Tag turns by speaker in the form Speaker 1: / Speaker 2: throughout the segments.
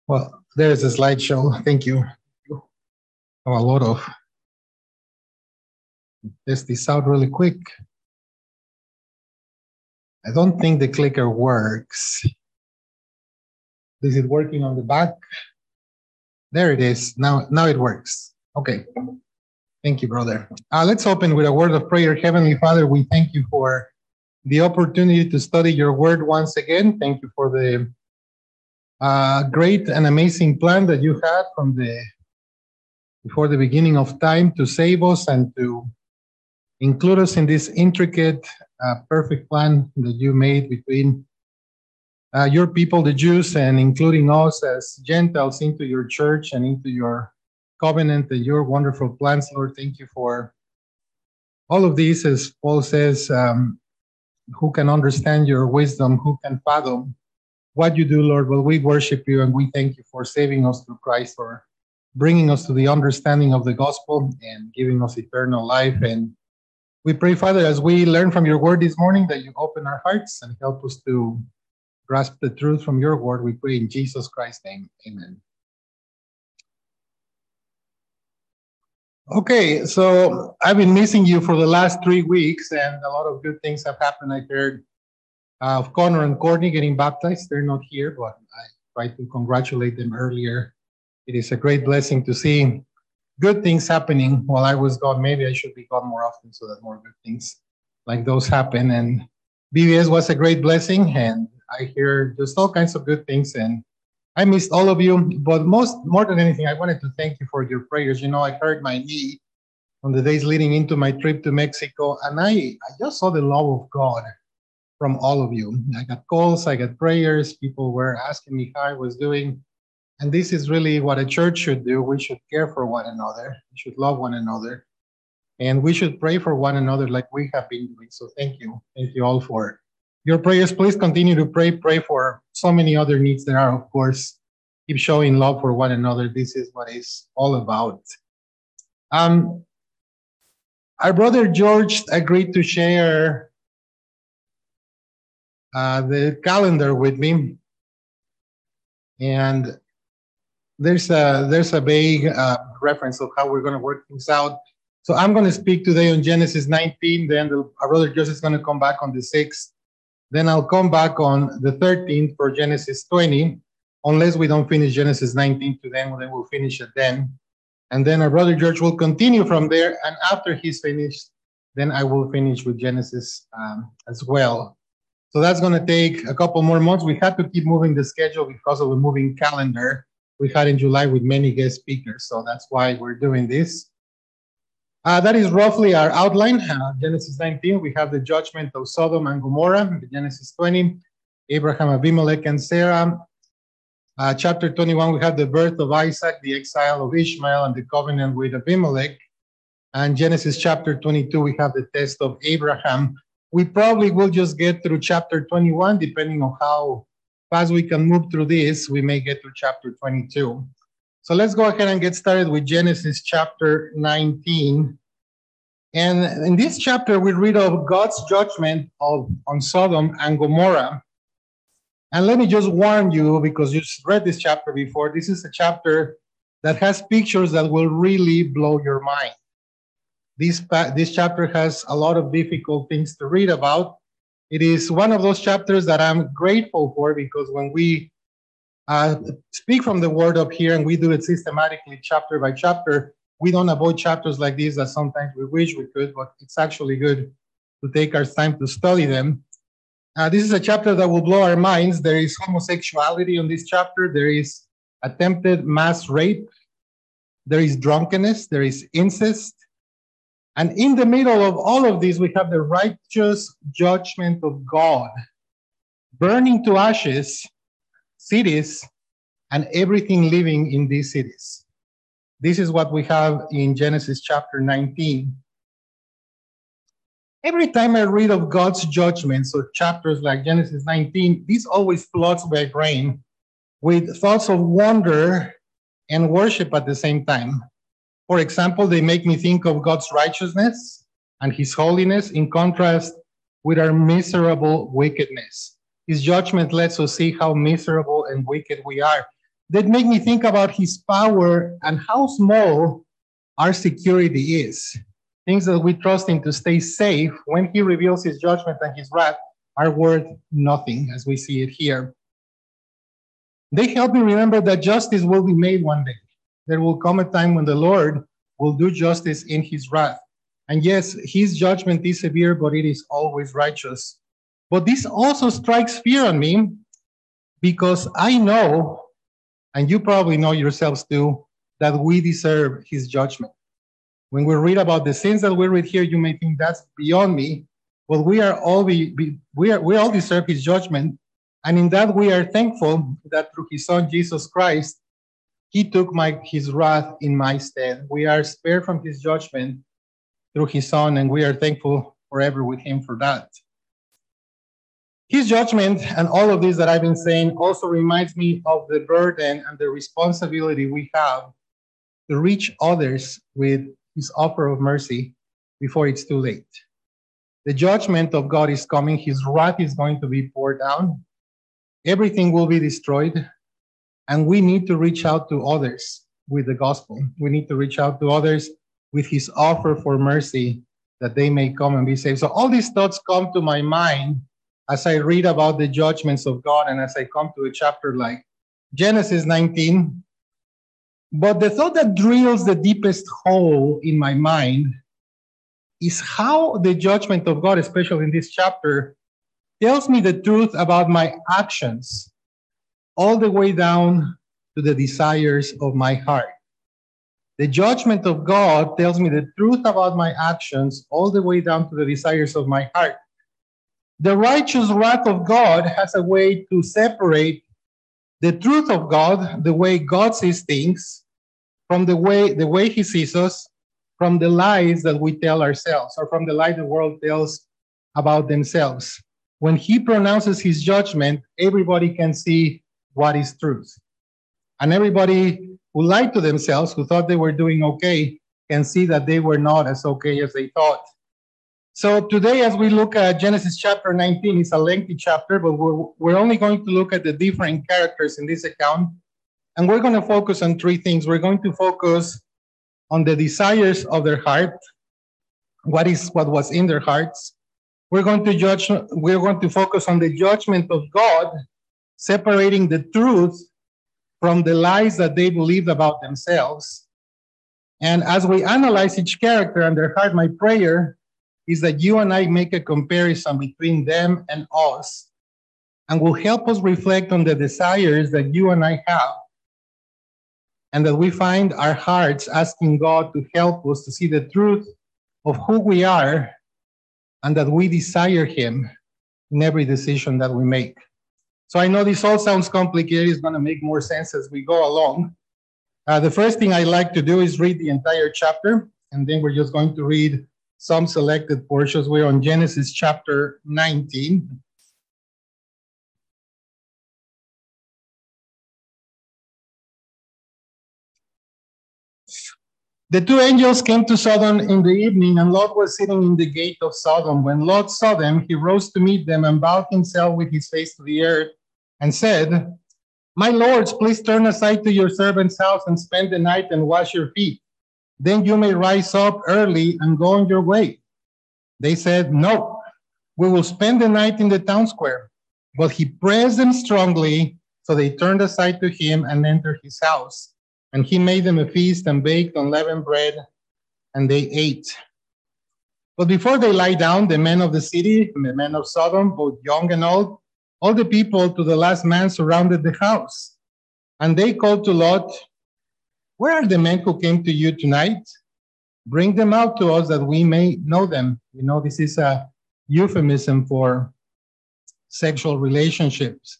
Speaker 1: Well, there's a slideshow. Thank you. Have a lot of. Test this out really quick. I don't think the clicker works. Is it working on the back? There it is. Now it works. Okay. Thank you, brother. Let's open with a word of prayer. Heavenly Father, we thank you for the opportunity to study your word once again. Thank you for the great and amazing plan that you had from before the beginning of time to save us and to include us in this intricate, perfect plan that you made between your people, the Jews, and including us as Gentiles into your church and into your covenant and your wonderful plans, Lord. Thank you for all of these, as Paul says, who can understand your wisdom, who can fathom what you do, Lord. Well, we worship you and we thank you for saving us through Christ, for bringing us to the understanding of the gospel and giving us eternal life. And we pray, Father, as we learn from your word this morning, that you open our hearts and help us to grasp the truth from your word. We pray in Jesus Christ's name. Amen. Okay, so I've been missing you for the last 3 weeks, and a lot of good things have happened. I heard of Connor and Courtney getting baptized. They're not here, but I tried to congratulate them earlier. It is a great blessing to see good things happening while I was gone. Maybe I should be gone more often so that more good things like those happen. And BBS was a great blessing, and I hear just all kinds of good things, and I missed all of you. But more than anything, I wanted to thank you for your prayers. You know, I hurt my knee on the days leading into my trip to Mexico, and I just saw the love of God from all of you. I got calls, I got prayers, people were asking me how I was doing. And this is really what a church should do. We should care for one another. We should love one another. And we should pray for one another like we have been doing. So thank you. Thank you all for your prayers. Please continue to pray. Pray for so many other needs there are, of course. Keep showing love for one another. This is what it's all about. Our brother George agreed to share the calendar with me. And there's a vague reference of how we're going to work things out. So I'm going to speak today on Genesis 19. Then our brother Joseph is going to come back on the 6th. Then I'll come back on the 13th for Genesis 20, unless we don't finish Genesis 19 today. Then we'll finish it then. And then our brother George will continue from there. And after he's finished, then I will finish with Genesis as well. So that's going to take a couple more months. We had to keep moving the schedule because of the moving calendar we had in July with many guest speakers. So that's why we're doing this. That is roughly our outline. Genesis 19, we have the judgment of Sodom and Gomorrah. Genesis 20, Abraham, Abimelech, and Sarah. Chapter 21, we have the birth of Isaac, the exile of Ishmael, and the covenant with Abimelech. And Genesis chapter 22, we have the test of Abraham. We probably will just get through chapter 21, depending on how fast we can move through this. We may get to chapter 22. So let's go ahead and get started with Genesis chapter 19. And in this chapter, we read of God's judgment on Sodom and Gomorrah. And let me just warn you, because you read this chapter before, this is a chapter that has pictures that will really blow your mind. This chapter has a lot of difficult things to read about. It is one of those chapters that I'm grateful for, because when we speak from the word up here and we do it systematically chapter by chapter, we don't avoid chapters like these that sometimes we wish we could, but it's actually good to take our time to study them. This is a chapter that will blow our minds. There is homosexuality in this chapter. There is attempted mass rape. There is drunkenness. There is incest. And in the middle of all of this, we have the righteous judgment of God, burning to ashes cities and everything living in these cities. This is what we have in Genesis chapter 19. Every time I read of God's judgments or chapters like Genesis 19, this always floods my brain with thoughts of wonder and worship at the same time. For example, they make me think of God's righteousness and his holiness in contrast with our miserable wickedness. His judgment lets us see how miserable and wicked we are. that make me think about his power and how small our security is. Things that we trust him to stay safe when he reveals his judgment and his wrath are worth nothing, as we see it here. They help me remember that justice will be made one day. There will come a time when the Lord will do justice in his wrath. And yes, his judgment is severe, but it is always righteous. But this also strikes fear on me because I know, and you probably know yourselves too, that we deserve his judgment. When we read about the sins that we read here, you may think that's beyond me. But we all deserve his judgment. And in that we are thankful that through his son, Jesus Christ, he took his wrath in my stead. We are spared from his judgment through his son, and we are thankful forever with him for that. His judgment and all of this that I've been saying also reminds me of the burden and the responsibility we have to reach others with his offer of mercy before it's too late. The judgment of God is coming. His wrath is going to be poured down. Everything will be destroyed. And we need to reach out to others with the gospel. We need to reach out to others with his offer for mercy that they may come and be saved. So all these thoughts come to my mind as I read about the judgments of God and as I come to a chapter like Genesis 19. But the thought that drills the deepest hole in my mind is how the judgment of God, especially in this chapter, tells me the truth about my actions all the way down to the desires of my heart. The judgment of God tells me the truth about my actions all the way down to the desires of my heart. The righteous wrath of God has a way to separate the truth of God, the way God sees things, from the way he sees us, from the lies that we tell ourselves, or from the lie the world tells about themselves. When he pronounces his judgment, everybody can see what is truth. And everybody who lied to themselves, who thought they were doing okay, can see that they were not as okay as they thought. So today, as we look at Genesis chapter 19, it's a lengthy chapter, but we're only going to look at the different characters in this account. And we're going to focus on three things. We're going to focus on the desires of their heart, what was in their hearts. We're going to focus on the judgment of God, separating the truth from the lies that they believed about themselves. And as we analyze each character and their heart, my prayer is that you and I make a comparison between them and us, and will help us reflect on the desires that you and I have, and that we find our hearts asking God to help us to see the truth of who we are, and that we desire him in every decision that we make. So I know this all sounds complicated. It's going to make more sense as we go along. The first thing I like to do is read the entire chapter, and then we're just going to read some selected portions. We're on Genesis chapter 19. The two angels came to Sodom in the evening, and Lot was sitting in the gate of Sodom. When Lot saw them, he rose to meet them and bowed himself with his face to the earth and said, "My lords, please turn aside to your servant's house and spend the night and wash your feet. Then you may rise up early and go on your way." They said, "No, we will spend the night in the town square." But he pressed them strongly, so they turned aside to him and entered his house. And he made them a feast and baked unleavened bread, and they ate. But before they lie down, the men of the city, and the men of Sodom, both young and old, all the people to the last man surrounded the house. And they called to Lot, "Where are the men who came to you tonight? Bring them out to us that we may know them." You know, this is a euphemism for sexual relationships.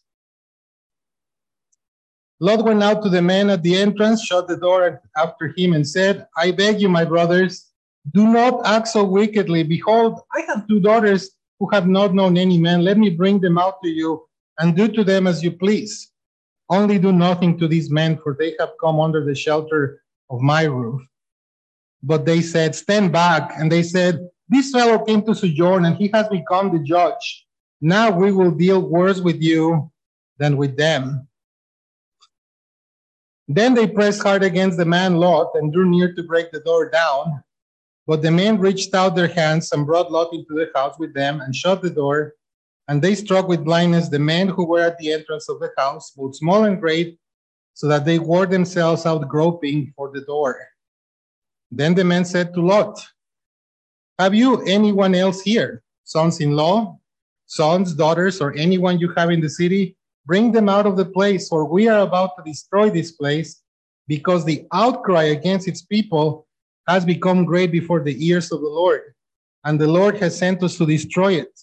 Speaker 1: Lot went out to the men at the entrance, shut the door after him, and said, "I beg you, my brothers, do not act so wickedly. Behold, I have two daughters who have not known any man. Let me bring them out to you, and do to them as you please. Only do nothing to these men, for they have come under the shelter of my roof." But they said, "Stand back." And they said, "This fellow came to sojourn, and he has become the judge. Now we will deal worse with you than with them." Then they pressed hard against the man Lot and drew near to break the door down. But the men reached out their hands and brought Lot into the house with them and shut the door. And they struck with blindness the men who were at the entrance of the house, both small and great, so that they wore themselves out groping for the door. Then the men said to Lot, "Have you anyone else here, sons-in-law, sons, daughters, or anyone you have in the city? Bring them out of the place, for we are about to destroy this place, because the outcry against its people has become great before the ears of the Lord, and the Lord has sent us to destroy it."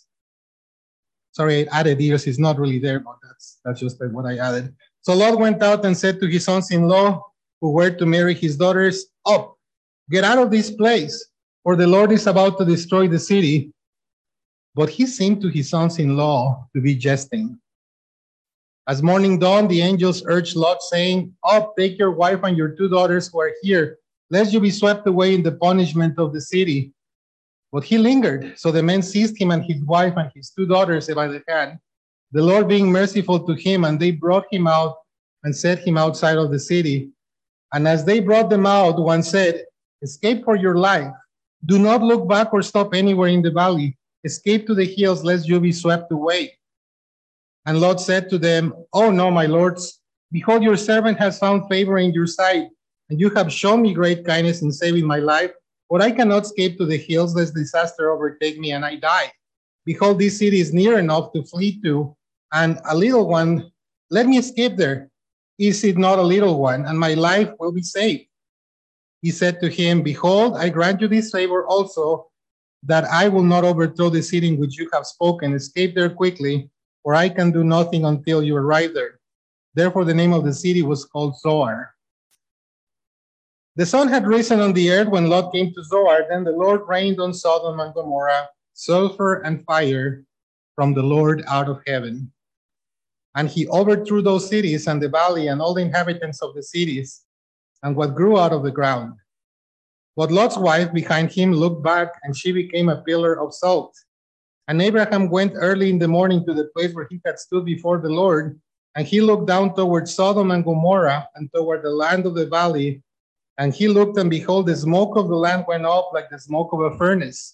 Speaker 1: Sorry, I added ears. It's not really there, but that's just what I added. So Lot went out and said to his sons-in-law, who were to marry his daughters, "Up, get out of this place, for the Lord is about to destroy the city." But he seemed to his sons-in-law to be jesting. As morning dawned, the angels urged Lot, saying, "Up, take your wife and your 2 daughters who are here, lest you be swept away in the punishment of the city." But he lingered. So the men seized him and his wife and his 2 daughters by the hand, the Lord being merciful to him, and they brought him out and set him outside of the city. And as they brought them out, one said, "Escape for your life. Do not look back or stop anywhere in the valley. Escape to the hills, lest you be swept away." And Lot said to them, "Oh no, my lords, behold, your servant has found favor in your sight, and you have shown me great kindness in saving my life. But I cannot escape to the hills, lest disaster overtake me and I die. Behold, this city is near enough to flee to, and a little one, let me escape there. Is it not a little one, and my life will be saved?" He said to him, "Behold, I grant you this favor also, that I will not overthrow the city in which you have spoken. Escape there quickly, for I can do nothing until you arrive there." Therefore the name of the city was called Zoar. The sun had risen on the earth when Lot came to Zoar. Then the Lord rained on Sodom and Gomorrah sulfur and fire from the Lord out of heaven. And he overthrew those cities and the valley and all the inhabitants of the cities and what grew out of the ground. But Lot's wife behind him looked back, and she became a pillar of salt. And Abraham went early in the morning to the place where he had stood before the Lord, and he looked down toward Sodom and Gomorrah and toward the land of the valley. And he looked, and behold, the smoke of the land went up like the smoke of a furnace.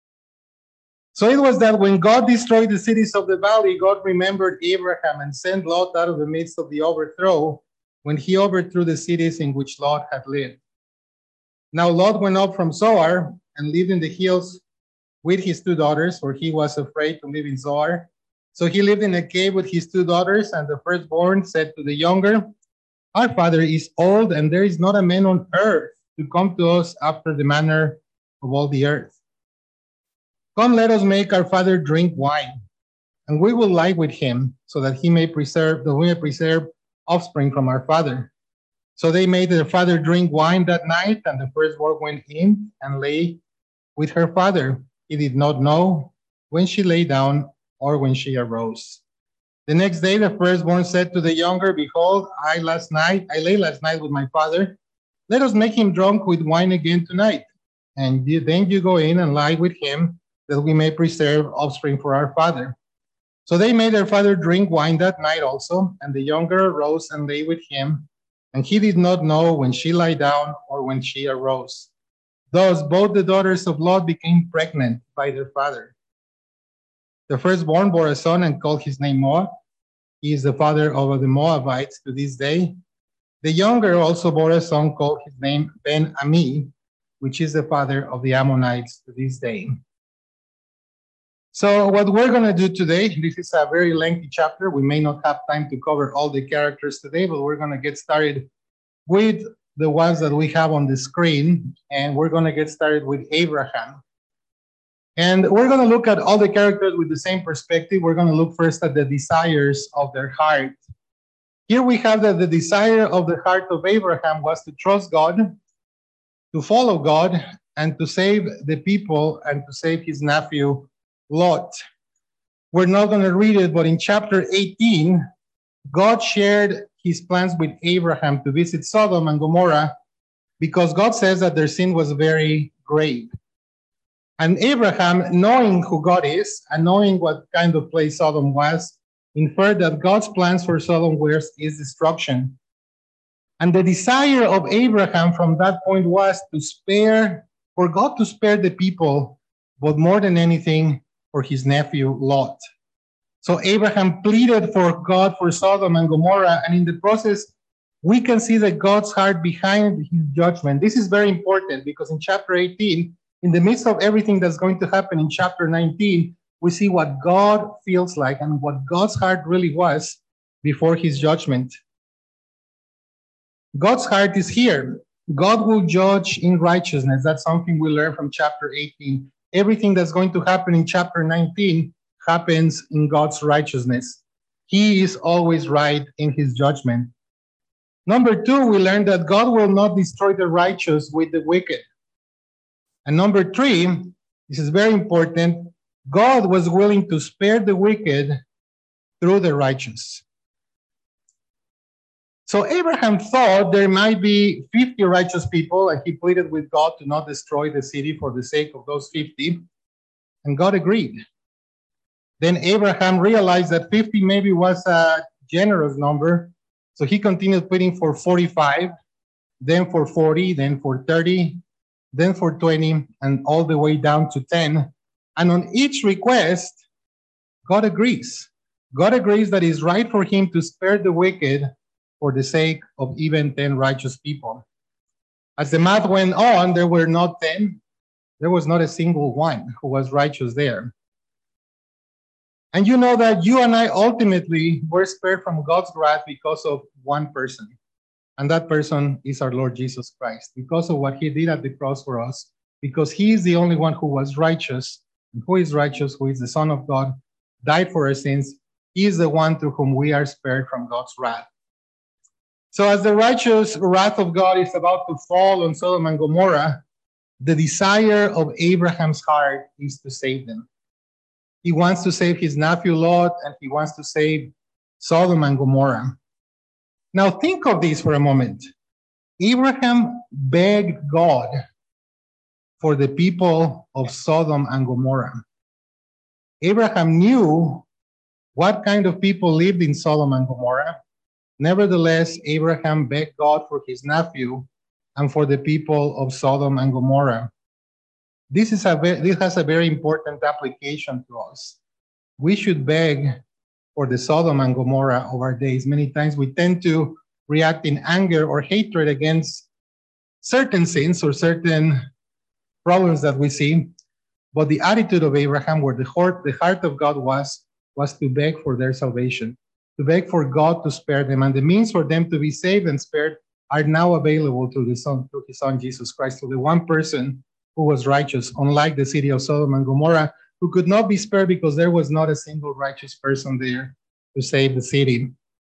Speaker 1: So it was that when God destroyed the cities of the valley, God remembered Abraham and sent Lot out of the midst of the overthrow, when he overthrew the cities in which Lot had lived. Now Lot went up from Zoar and lived in the hills with his 2 daughters, for he was afraid to live in Zoar. So he lived in a cave with his 2 daughters, and the firstborn said to the younger, "Our father is old, and there is not a man on earth to come to us after the manner of all the earth. Come, let us make our father drink wine, and we will lie with him, so that we may preserve offspring from our father." So they made their father drink wine that night, and the firstborn went in and lay with her father. He did not know when she lay down or when she arose. The next day the firstborn said to the younger, "Behold, I lay last night with my father. Let us make him drunk with wine again tonight, and then you go in and lie with him, that we may preserve offspring for our father." So they made their father drink wine that night also, and the younger arose and lay with him, and he did not know when she lay down or when she arose. Thus both the daughters of Lot became pregnant by their father. The firstborn bore a son and called his name Moab. He is the father of the Moabites to this day. The younger also bore a son called his name Ben-Ami, which is the father of the Ammonites to this day. So what we're going to do today, this is a very lengthy chapter. We may not have time to cover all the characters today, but we're going to get started with the ones that we have on the screen, and we're going to get started with Abraham. And we're going to look at all the characters with the same perspective. We're going to look first at the desires of their heart. Here we have that the desire of the heart of Abraham was to trust God, to follow God, and to save the people and to save his nephew Lot. We're not going to read it, but in chapter 18, God shared his plans with Abraham to visit Sodom and Gomorrah because God says that their sin was very grave. And Abraham, knowing who God is and knowing what kind of place Sodom was, inferred that God's plans for Sodom is destruction. And the desire of Abraham from that point was for God to spare the people, but more than anything, for his nephew Lot. So Abraham pleaded for God for Sodom and Gomorrah, and in the process, we can see that God's heart behind his judgment. This is very important because in chapter 18, in the midst of everything that's going to happen in chapter 19, we see what God feels like and what God's heart really was before his judgment. God's heart is here. God will judge in righteousness. That's something we learn from chapter 18. Everything that's going to happen in chapter 19 happens in God's righteousness. He is always right in his judgment. Number two, we learn that God will not destroy the righteous with the wicked. And number three, this is very important, God was willing to spare the wicked through the righteous. So Abraham thought there might be 50 righteous people, and he pleaded with God to not destroy the city for the sake of those 50, and God agreed. Then Abraham realized that 50 maybe was a generous number, so he continued pleading for 45, then for 40, then for 30, then for 20, and all the way down to 10. And on each request, God agrees. God agrees that it's right for him to spare the wicked for the sake of even 10 righteous people. As the math went on, there were not 10. There was not a single one who was righteous there. And you know that you and I ultimately were spared from God's wrath because of one person. And that person is our Lord Jesus Christ, because of what he did at the cross for us, because he is the only one who was righteous, and who is righteous, who is the Son of God, died for our sins. He is the one through whom we are spared from God's wrath. So as the righteous wrath of God is about to fall on Sodom and Gomorrah, the desire of Abraham's heart is to save them. He wants to save his nephew Lot, and he wants to save Sodom and Gomorrah. Now think of this for a moment. Abraham begged God for the people of Sodom and Gomorrah. Abraham knew what kind of people lived in Sodom and Gomorrah. Nevertheless, Abraham begged God for his nephew and for the people of Sodom and Gomorrah. This has a very important application to us. We should beg for the Sodom and Gomorrah of our days. Many times we tend to react in anger or hatred against certain sins or certain problems that we see. But the attitude of Abraham, where the heart of God was to beg for their salvation, to beg for God to spare them. And the means for them to be saved and spared are now available through his Son Jesus Christ, through the one person who was righteous, unlike the city of Sodom and Gomorrah, who could not be spared because there was not a single righteous person there to save the city.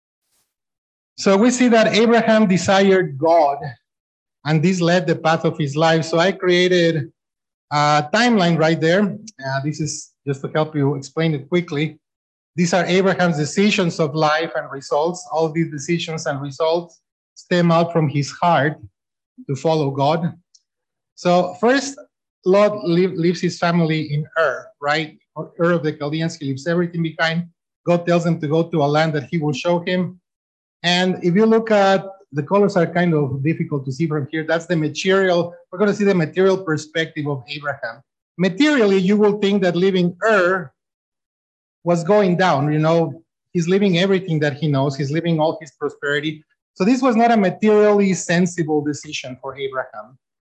Speaker 1: So we see that Abraham desired God, and this led the path of his life. So I created a timeline right there. This is just to help you explain it quickly. These are Abraham's decisions of life and results. All these decisions and results stem out from his heart to follow God. So first, Lot leaves his family in Ur, right? Ur of the Chaldeans. He leaves everything behind. God tells him to go to a land that he will show him. And if you look at, the colors are kind of difficult to see from here. That's the material. We're going to see the material perspective of Abraham. Materially, you will think that living Ur was going down. You know, he's leaving everything that he knows. He's leaving all his prosperity. So this was not a materially sensible decision for Abraham.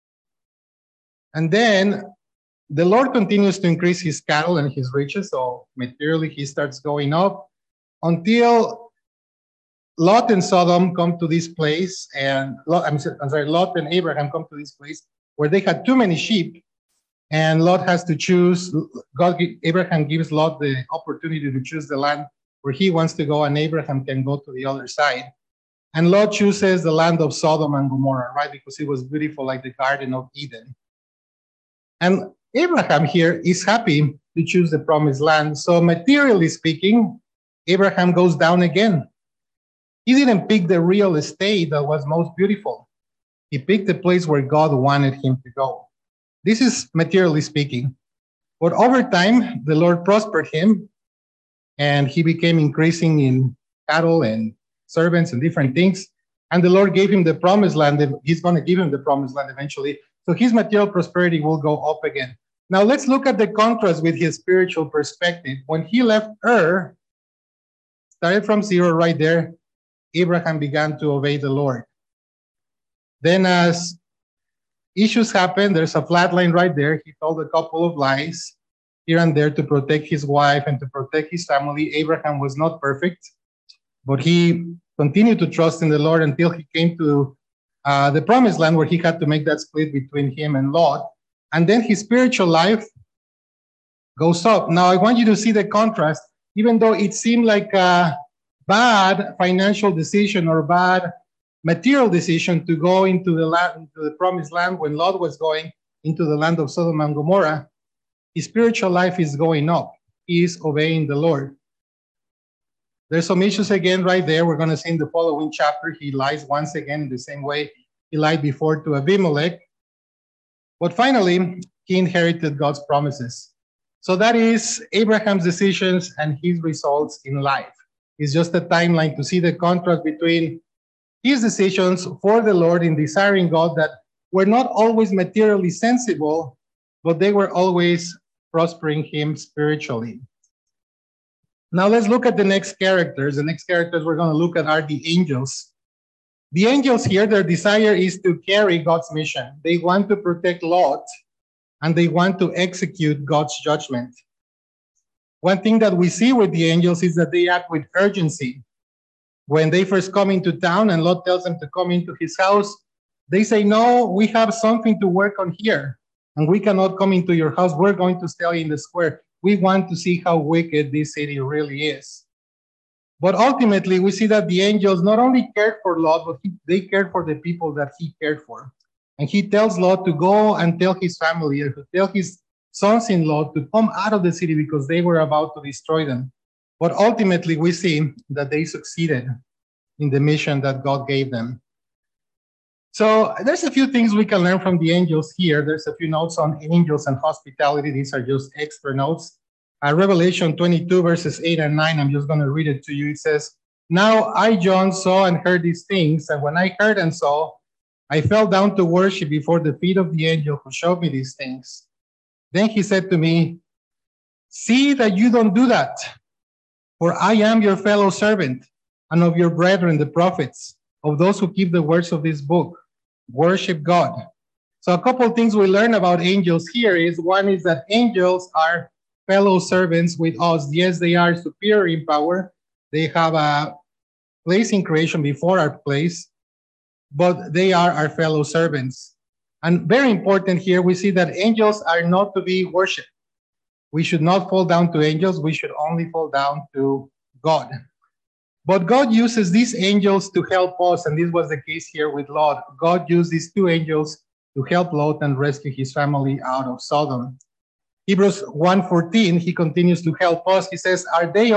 Speaker 1: And then the Lord continues to increase his cattle and his riches. So materially, he starts going up until Lot and Sodom come to this place. And Lot and Abraham come to this place where they had too many sheep. And Lot has to choose. Abraham gives Lot the opportunity to choose the land where he wants to go, and Abraham can go to the other side. And Lot chooses the land of Sodom and Gomorrah, right? Because it was beautiful, like the Garden of Eden. And Abraham here is happy to choose the promised land. So materially speaking, Abraham goes down again. He didn't pick the real estate that was most beautiful. He picked the place where God wanted him to go. This is materially speaking. But over time, the Lord prospered him, and he became increasing in cattle and servants and different things. And the Lord gave him the promised land. He's going to give him the promised land eventually. So his material prosperity will go up again. Now let's look at the contrast with his spiritual perspective. When he left Ur, started from zero right there, Abraham began to obey the Lord. Then as issues happened, there's a flat line right there. He told a couple of lies here and there to protect his wife and to protect his family. Abraham was not perfect, but he continued to trust in the Lord until he came to the promised land, where he had to make that split between him and Lot. And then his spiritual life goes up. Now, I want you to see the contrast. Even though it seemed like a bad financial decision or bad material decision to go into the land, into the promised land, when Lot was going into the land of Sodom and Gomorrah, his spiritual life is going up. He is obeying the Lord. There's some issues again right there. We're going to see in the following chapter. He lies once again in the same way he lied before to Abimelech. But finally, he inherited God's promises. So that is Abraham's decisions and his results in life. It's just a timeline to see the contrast between his decisions for the Lord in desiring God that were not always materially sensible, but they were always prospering him spiritually. Now let's look at the next characters. The next characters we're going to look at are the angels. The angels here, their desire is to carry God's mission. They want to protect Lot, and they want to execute God's judgment. One thing that we see with the angels is that they act with urgency. When they first come into town and Lot tells them to come into his house, they say, no, we have something to work on here, and we cannot come into your house. We're going to stay in the square. We want to see how wicked this city really is. But ultimately, we see that the angels not only cared for Lot, but they cared for the people that he cared for. And he tells Lot to go and tell his family, or to tell his sons-in-law to come out of the city because they were about to destroy them. But ultimately, we see that they succeeded in the mission that God gave them. So there's a few things we can learn from the angels here. There's a few notes on angels and hospitality. These are just extra notes. Revelation 22, verses 8 and 9, I'm just going to read it to you. It says, now I, John, saw and heard these things, and when I heard and saw, I fell down to worship before the feet of the angel who showed me these things. Then he said to me, see that you don't do that, for I am your fellow servant, and of your brethren, the prophets, of those who keep the words of this book. Worship God. So a couple of things we learn about angels here is, one is that angels are fellow servants with us. Yes, they are superior in power. They have a place in creation before our place, but they are our fellow servants. And very important here, we see that angels are not to be worshipped. We should not fall down to angels. We should only fall down to God. But God uses these angels to help us, and this was the case here with Lot. God used these two angels to help Lot and rescue his family out of Sodom. Hebrews 1:14, he continues to help us. He says, are they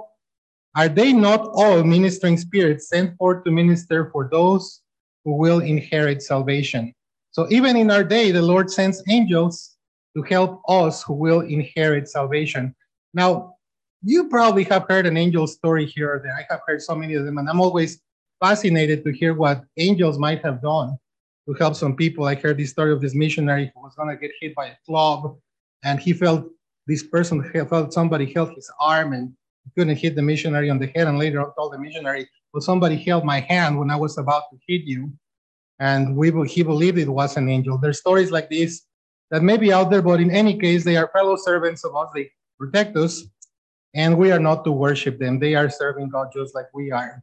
Speaker 1: not all ministering spirits sent forth to minister for those who will inherit salvation? So even in our day, the Lord sends angels to help us who will inherit salvation. Now, you probably have heard an angel story here or there. I have heard so many of them, and I'm always fascinated to hear what angels might have done to help some people. I heard the story of this missionary who was going to get hit by a club, and he felt somebody held his arm and he couldn't hit the missionary on the head, and later on told the missionary, well, somebody held my hand when I was about to hit you. And he believed it was an angel. There's stories like this that may be out there, but in any case, they are fellow servants of us. They protect us, and we are not to worship them. They are serving God just like we are.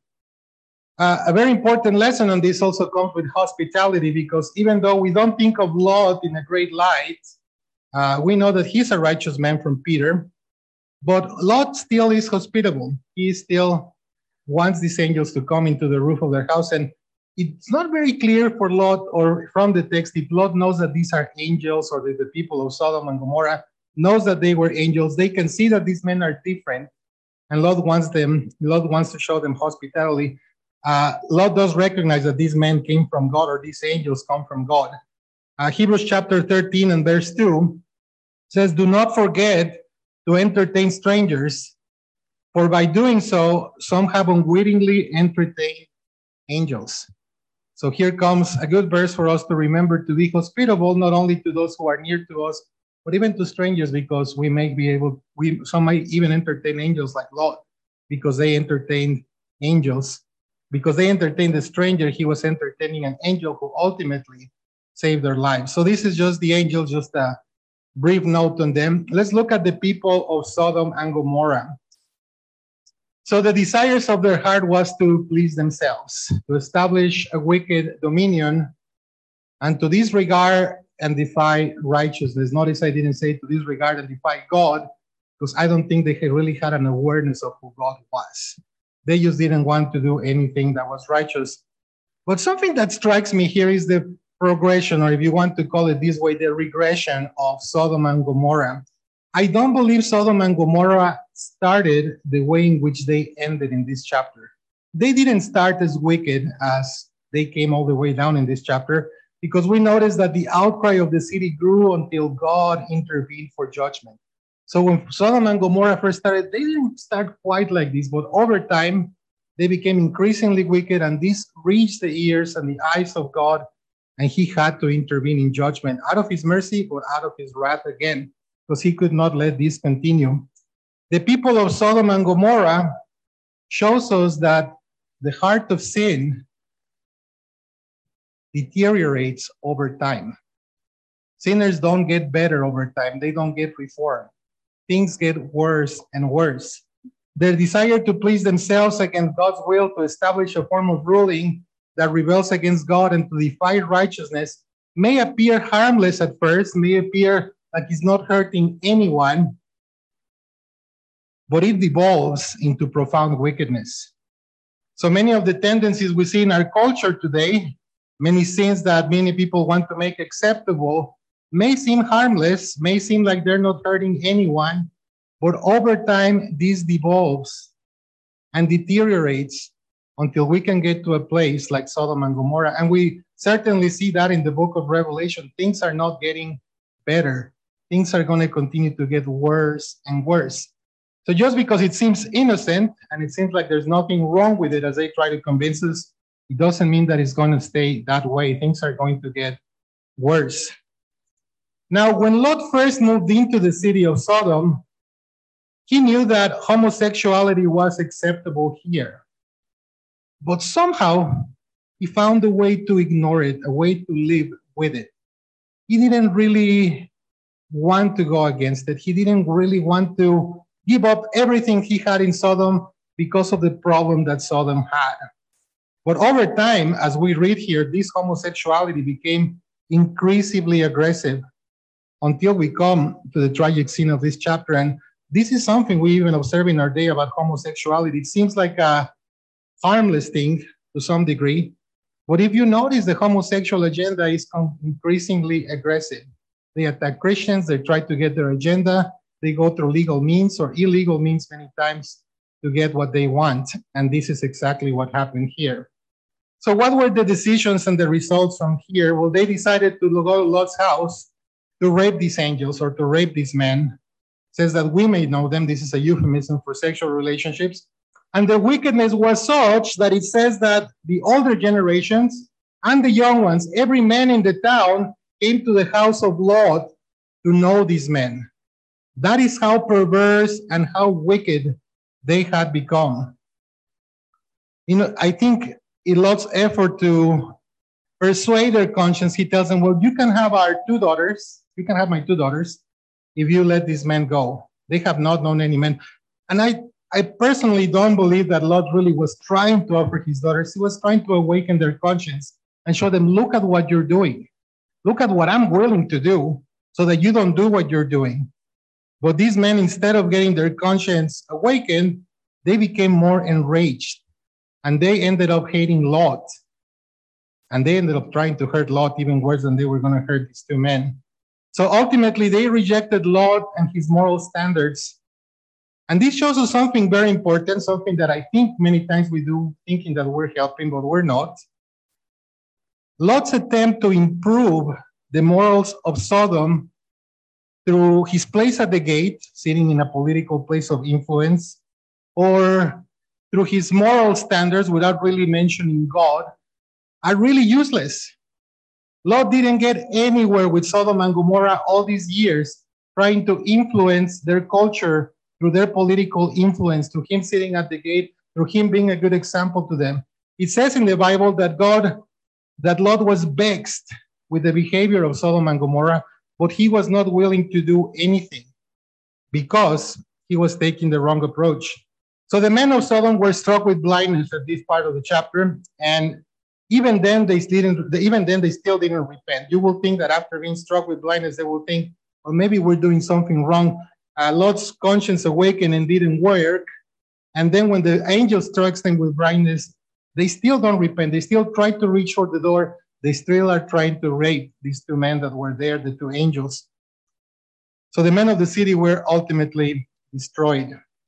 Speaker 1: A very important lesson on this also comes with hospitality, because even though we don't think of Lot in a great light, we know that he's a righteous man from Peter, but Lot still is hospitable. He still wants these angels to come into the roof of their house, and it's not very clear for Lot or from the text if Lot knows that these are angels, or that the people of Sodom and Gomorrah knows that they were angels. They can see that these men are different, and Lot wants to show them hospitality. Lot does recognize that these men came from God, or these angels come from God. Hebrews chapter 13 and verse 2 says, do not forget to entertain strangers, for by doing so, some have unwittingly entertained angels. So here comes a good verse for us to remember to be hospitable, not only to those who are near to us, but even to strangers, because we may be able, some might even entertain angels like Lot, because they entertained angels. Because they entertained the stranger, he was entertaining an angel who ultimately saved their lives. So this is just the angels, just a brief note on them. Let's look at the people of Sodom and Gomorrah. So the desires of their heart was to please themselves, to establish a wicked dominion, and to disregard and defy righteousness. Notice I didn't say to disregard and defy God, because I don't think they really had an awareness of who God was. They just didn't want to do anything that was righteous. But something that strikes me here is the progression, or if you want to call it this way, the regression of Sodom and Gomorrah. I don't believe Sodom and Gomorrah started the way in which they ended in this chapter. They didn't start as wicked as they came all the way down in this chapter, because we notice that the outcry of the city grew until God intervened for judgment. So when Sodom and Gomorrah first started, they didn't start quite like this, but over time, they became increasingly wicked, and this reached the ears and the eyes of God, and he had to intervene in judgment out of his mercy or out of his wrath again, because he could not let this continue. The people of Sodom and Gomorrah shows us that the heart of sin deteriorates over time. Sinners don't get better over time. They don't get reformed. Things get worse and worse. Their desire to please themselves against God's will, to establish a form of ruling that rebels against God and to defy righteousness, may appear harmless at first, may appear like it's not hurting anyone, but it devolves into profound wickedness. So many of the tendencies we see in our culture today, many sins that many people want to make acceptable, may seem harmless, may seem like they're not hurting anyone, but over time, this devolves and deteriorates until we can get to a place like Sodom and Gomorrah. And we certainly see that in the book of Revelation. Things are not getting better. Things are going to continue to get worse and worse. So just because it seems innocent and it seems like there's nothing wrong with it as they try to convince us, it doesn't mean that it's going to stay that way. Things are going to get worse. Now, when Lot first moved into the city of Sodom, he knew that homosexuality was acceptable here. But somehow, he found a way to ignore it, a way to live with it. He didn't really want to go against it. He didn't really want to give up everything he had in Sodom because of the problem that Sodom had. But over time, as we read here, this homosexuality became increasingly aggressive until we come to the tragic scene of this chapter. And this is something we even observe in our day about homosexuality. It seems like a harmless thing to some degree. But if you notice, the homosexual agenda is increasingly aggressive. They attack Christians, they try to get their agenda, they go through legal means or illegal means many times to get what they want. And this is exactly what happened here. So what were the decisions and the results from here? Well, they decided to go to Lot's house to rape these angels or to rape these men. It says that we may know them. This is a euphemism for sexual relationships. And the wickedness was such that it says that the older generations and the young ones, every man in the town came to the house of Lot to know these men. That is how perverse and how wicked they had become. You know, I think in Lot's effort to persuade their conscience, he tells them, well, you can have our 2 daughters. You can have my 2 daughters if you let these men go. They have not known any men. And I personally don't believe that Lot really was trying to offer his daughters. He was trying to awaken their conscience and show them, look at what you're doing. Look at what I'm willing to do so that you don't do what you're doing. But these men, instead of getting their conscience awakened, they became more enraged. And they ended up hating Lot. And they ended up trying to hurt Lot even worse than they were going to hurt these 2 men. So ultimately, they rejected Lot and his moral standards. And this shows us something very important, something that I think many times we do, thinking that we're helping, but we're not. Lot's attempt to improve the morals of Sodom through his place at the gate, sitting in a political place of influence, or through his moral standards without really mentioning God, are really useless. Lot didn't get anywhere with Sodom and Gomorrah all these years, trying to influence their culture through their political influence, through him sitting at the gate, through him being a good example to them. It says in the Bible that Lot was vexed with the behavior of Sodom and Gomorrah, but he was not willing to do anything because he was taking the wrong approach. So the men of Sodom were struck with blindness at this part of the chapter, and even then they still didn't repent. You will think that after being struck with blindness, they will think, well, maybe we're doing something wrong. Lot's conscience awakened and didn't work. And then when the angel strikes them with blindness, they still don't repent. They still try to reach for the door. They still are trying to rape these two men that were there, the two angels. So the men of the city were ultimately destroyed.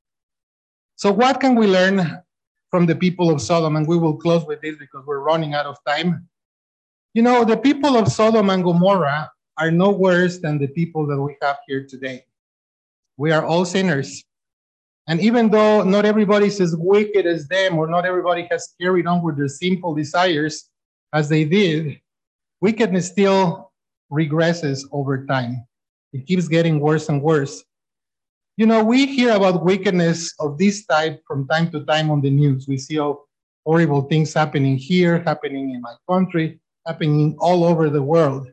Speaker 1: So what can we learn from the people of Sodom? And we will close with this because we're running out of time. You know, the people of Sodom and Gomorrah are no worse than the people that we have here today. We are all sinners. And even though not everybody is as wicked as them, or not everybody has carried on with their sinful desires as they did, wickedness still regresses over time. It keeps getting worse and worse. You know, we hear about wickedness of this type from time to time on the news. We see all horrible things happening here, happening in my country, happening all over the world.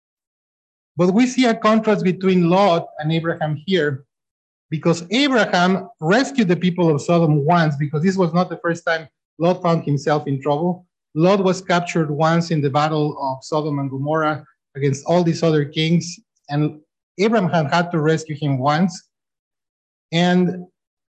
Speaker 1: But we see a contrast between Lot and Abraham here, because Abraham rescued the people of Sodom once, because this was not the first time Lot found himself in trouble. Lot was captured once in the battle of Sodom and Gomorrah against all these other kings, and Abraham had to rescue him once. And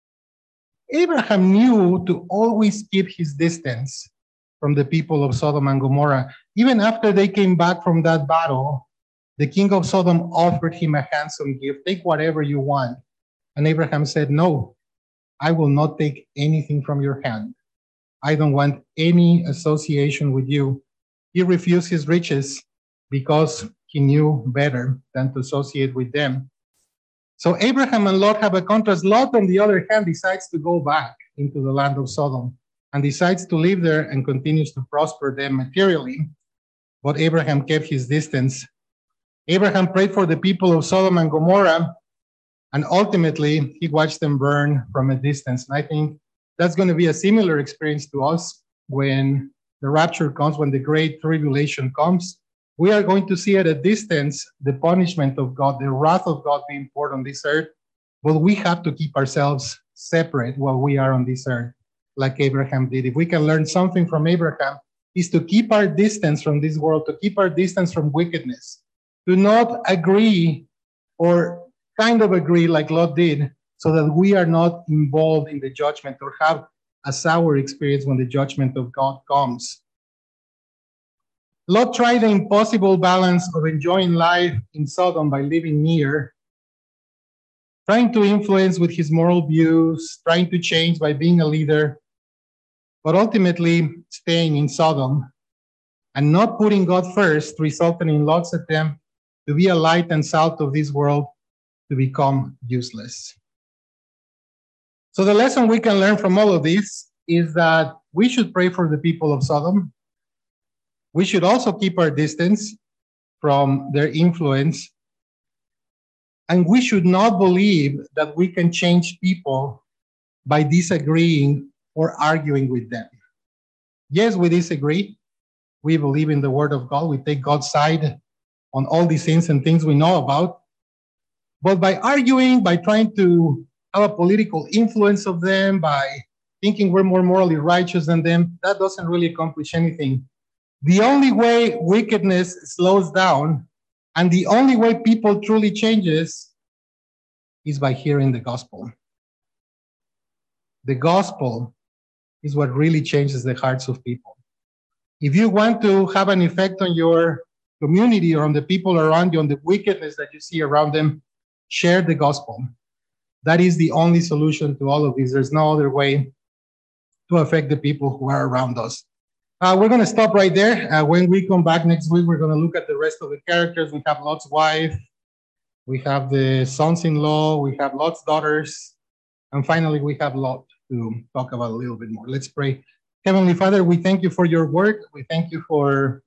Speaker 1: Abraham knew to always keep his distance from the people of Sodom and Gomorrah. Even after they came back from that battle, the king of Sodom offered him a handsome gift. Take whatever you want. And Abraham said, no, I will not take anything from your hand. I don't want any association with you. He refused his riches because he knew better than to associate with them. So Abraham and Lot have a contrast. Lot, on the other hand, decides to go back into the land of Sodom and decides to live there and continues to prosper them materially. But Abraham kept his distance. Abraham prayed for the people of Sodom and Gomorrah, and ultimately he watched them burn from a distance. And I think that's going to be a similar experience to us when the rapture comes, when the great tribulation comes. We are going to see at a distance the punishment of God, the wrath of God being poured on this earth. But we have to keep ourselves separate while we are on this earth, like Abraham did. If we can learn something from Abraham, is to keep our distance from this world, to keep our distance from wickedness, to not agree or kind of agree like Lot did, so that we are not involved in the judgment or have a sour experience when the judgment of God comes. Lot tried the impossible balance of enjoying life in Sodom by living near, trying to influence with his moral views, trying to change by being a leader, but ultimately staying in Sodom and not putting God first resulted in Lot's attempt to be a light and salt of this world to become useless. So the lesson we can learn from all of this is that we should pray for the people of Sodom. We should also keep our distance from their influence. And we should not believe that we can change people by disagreeing or arguing with them. Yes, we disagree. We believe in the word of God. We take God's side on all these things and things we know about. But by arguing, by trying to have a political influence of them, by thinking we're more morally righteous than them, that doesn't really accomplish anything. The only way wickedness slows down and the only way people truly changes is by hearing the gospel. The gospel is what really changes the hearts of people. If you want to have an effect on your community or on the people around you, on the wickedness that you see around them, share the gospel. That is the only solution to all of this. There's no other way to affect the people who are around us. We're going to stop right there. When we come back next week, we're going to look at the rest of the characters. We have Lot's wife. We have the sons-in-law. We have Lot's daughters. And finally, we have Lot to talk about a little bit more. Let's pray. Heavenly Father, we thank you for your work. We thank you for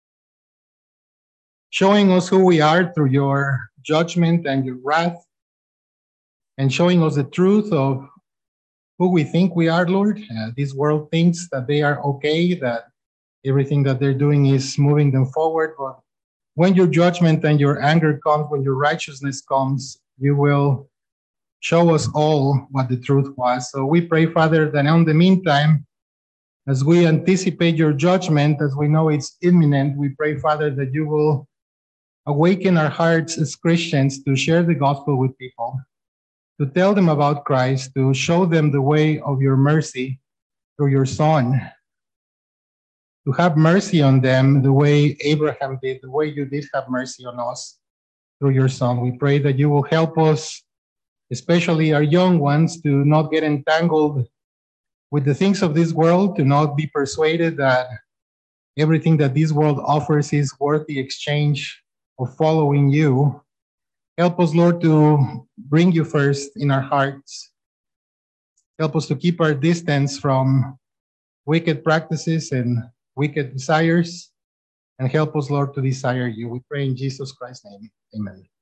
Speaker 1: showing us who we are through your judgment and your wrath, and showing us the truth of who we think we are, Lord. This world thinks that they are okay, that everything that they're doing is moving them forward. But when your judgment and your anger comes, when your righteousness comes, you will show us all what the truth was. So we pray, Father, that in the meantime, as we anticipate your judgment, as we know it's imminent, we pray, Father, that you will awaken our hearts as Christians to share the gospel with people, to tell them about Christ, to show them the way of your mercy through your Son, to have mercy on them the way Abraham did, the way you did have mercy on us through your Son. We pray that you will help us, especially our young ones, to not get entangled with the things of this world, to not be persuaded that everything that this world offers is worth the exchange of following you. Help us, Lord, to bring you first in our hearts. Help us to keep our distance from wicked practices and wicked desires, and help us, Lord, to desire you. We pray in Jesus Christ's name. Amen.